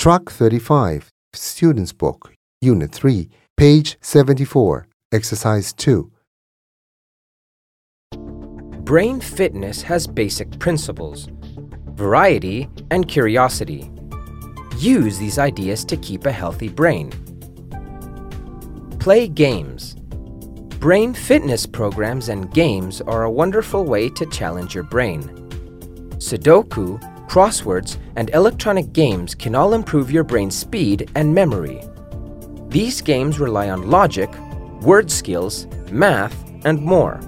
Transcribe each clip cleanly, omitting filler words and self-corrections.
Track 35, Student's Book, Unit 3, page 74, Exercise 2. Brain fitness has basic principles: variety and curiosity. Use these ideas to keep a healthy brain. Play games. Brain fitness programs and games are a wonderful way to challenge your brain. Sudoku, crosswords, and electronic games can all improve your brain's speed and memory. These games rely on logic, word skills, math, and more.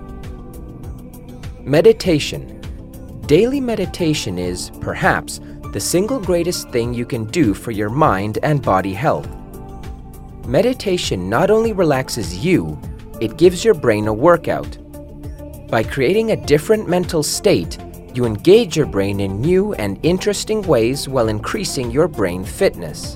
Meditation. Daily meditation is, perhaps, the single greatest thing you can do for your mind and body health. Meditation not only relaxes you, it gives your brain a workout. By creating a different mental state, you engage your brain in new and interesting ways while increasing your brain fitness.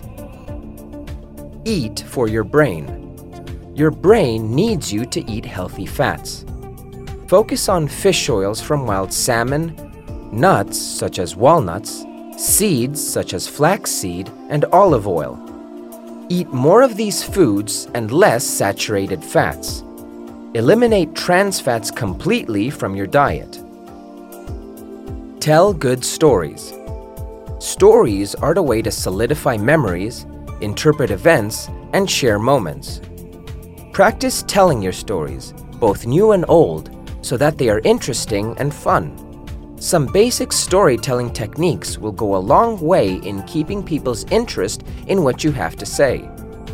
Eat for your brain. Your brain needs you to eat healthy fats. Focus on fish oils from wild salmon, nuts such as walnuts, seeds such as flaxseed and olive oil. Eat more of these foods and less saturated fats. Eliminate trans fats completely from your diet. Tell good stories. Stories are the way to solidify memories, interpret events, and share moments. Practice telling your stories, both new and old, so that they are interesting and fun. Some basic storytelling techniques will go a long way in keeping people's interest in what you have to say.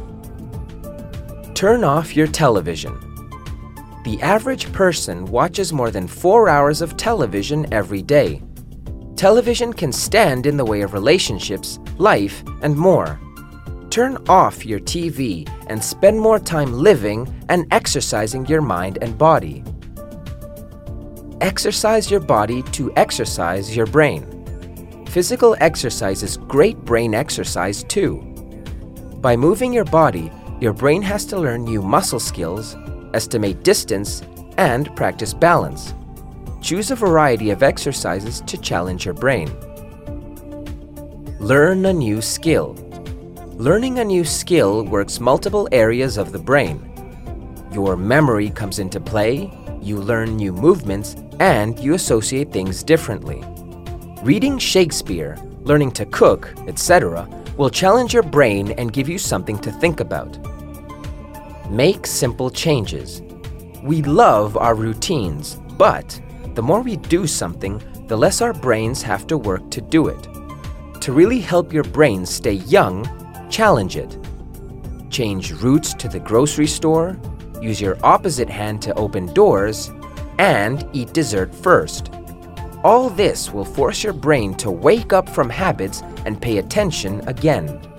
Turn off your television. The average person watches more than 4 hours of television every day. Television can stand in the way of relationships, life, and more. Turn off your TV and spend more time living and exercising your mind and body. Exercise your body to exercise your brain. Physical exercise is great brain exercise too. By moving your body, your brain has to learn new muscle skills, estimate distance, and practice balance. Choose a variety of exercises to challenge your brain. Learn a new skill. Learning a new skill works multiple areas of the brain. Your memory comes into play, you learn new movements, and you associate things differently. Reading Shakespeare, learning to cook, etc. will challenge your brain and give you something to think about. Make simple changes. We love our routines, but the more we do something, the less our brains have to work to do it. To really help your brain stay young, challenge it. Change routes to the grocery store, use your opposite hand to open doors, and eat dessert first. All this will force your brain to wake up from habits and pay attention again.